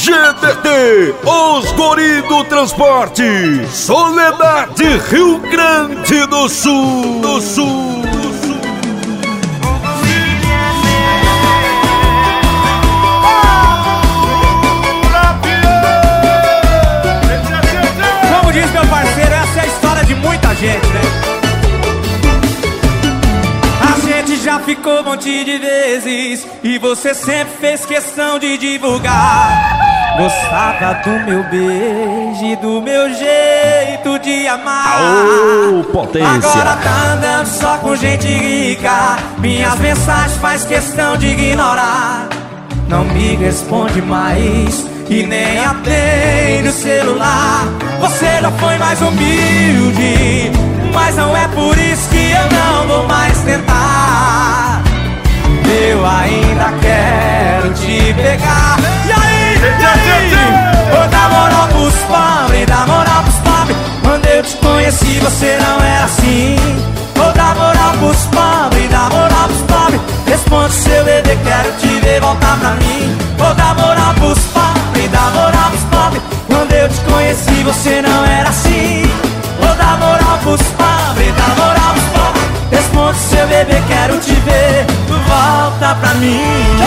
GDT, os guri do transporte, Soledade, Rio Grande do Sul, Como diz meu parceiro, essa é a história de muita gente, né? A gente já ficou um monte de vezes e você sempre fez questão de divulgar. Gostava do meu beijo e do meu jeito de amar. Aô, potência! Agora tá andando só com gente rica. Minhas mensagens faz questão de ignorar. Não me responde mais e nem atende o celular. Você já foi mais humilde, mas não é por isso que eu não vou mais tentar. Eu ainda quero te pegar. E aí? Vou dar moral pros pobres, dar moral pros pobres. Quando eu te conheci você não era assim. Vou dar moral pros pobres, dar moral pros pobres. Responde seu bebê, quero te ver voltar pra mim. Vou dar moral pros pobres, dar moral pros pobres. Quando eu te conheci você não era assim. Vou dar moral pros pobres, dar moral pros pobres. Responde seu bebê, quero te ver volta pra mim.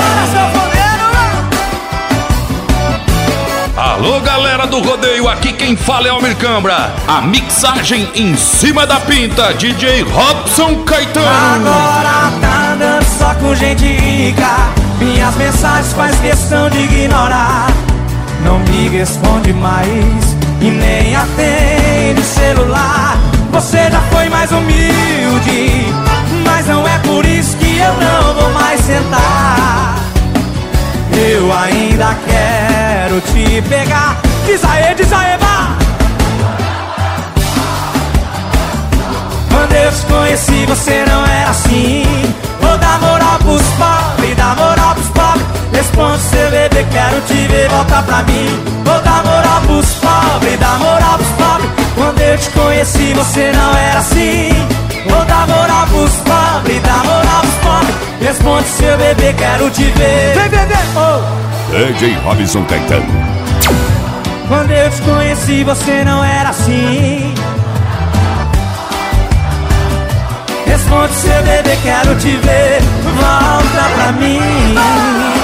Alô, galera do rodeio, aqui quem fala é Almir Cambra. A mixagem em cima da pinta, DJ Robson Caetano. Agora tá andando só com gente rica. Minhas mensagens faz questão de ignorar. Não me responde mais e nem atende o celular. Você já foi mais humilde, mas não é por isso que eu não vou mais sentar. Eu ainda quero te pegar. Diz aê, vá! Quando eu te conheci você não era assim. Vou dar moral pros pobres, dar moral pros pobres. Responde seu bebê, quero te ver voltar pra mim. Vou dar moral pros pobres, dar moral pros pobres. Quando eu te conheci você não era assim. Vou dar moral pros pobres, dar moral pros pobres. Responde seu bebê, quero te ver. Vem, bebê! DJ Robson Caetano. Quando eu te conheci você não era assim. Responde seu bebê, quero te ver volta pra mim.